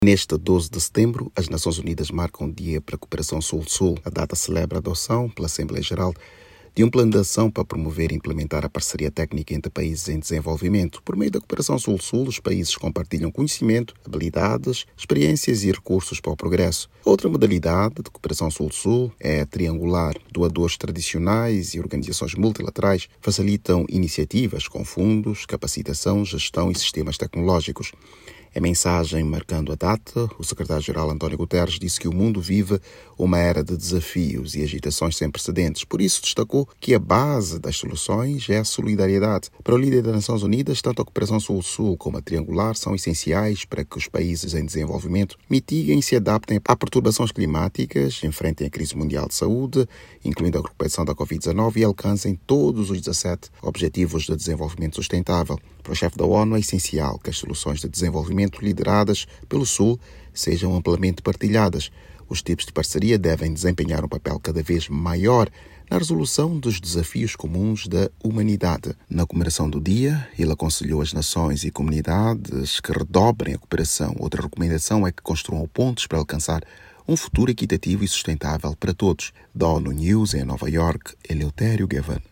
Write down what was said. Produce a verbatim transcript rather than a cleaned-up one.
Neste doze de setembro, as Nações Unidas marcam o Dia para a Cooperação Sul-Sul. A data celebra a adoção pela Assembleia Geral de um plano de ação para promover e implementar a parceria técnica entre países em desenvolvimento. Por meio da Cooperação Sul-Sul, os países compartilham conhecimento, habilidades, experiências e recursos para o progresso. Outra modalidade de Cooperação Sul-Sul é a triangular. Doadores tradicionais e organizações multilaterais facilitam iniciativas com fundos, capacitação, gestão e sistemas tecnológicos. Em mensagem marcando a data, o secretário-geral António Guterres disse que o mundo vive uma era de desafios e agitações sem precedentes. Por isso, destacou que a base das soluções é a solidariedade. Para o líder das Nações Unidas, tanto a Cooperação Sul-Sul como a triangular são essenciais para que os países em desenvolvimento mitiguem e se adaptem a perturbações climáticas, enfrentem a crise mundial de saúde, incluindo a recuperação da covid dezenove, e alcancem todos os dezassete Objetivos de Desenvolvimento Sustentável. Para o chefe da ONU, é essencial que as soluções de desenvolvimento lideradas pelo Sul sejam amplamente partilhadas. Os tipos de parceria devem desempenhar um papel cada vez maior na resolução dos desafios comuns da humanidade. Na comemoração do dia, ele aconselhou as nações e comunidades que redobrem a cooperação. Outra recomendação é que construam pontes para alcançar um futuro equitativo e sustentável para todos. Da ONU News, em Nova York, Eleutério Gavan.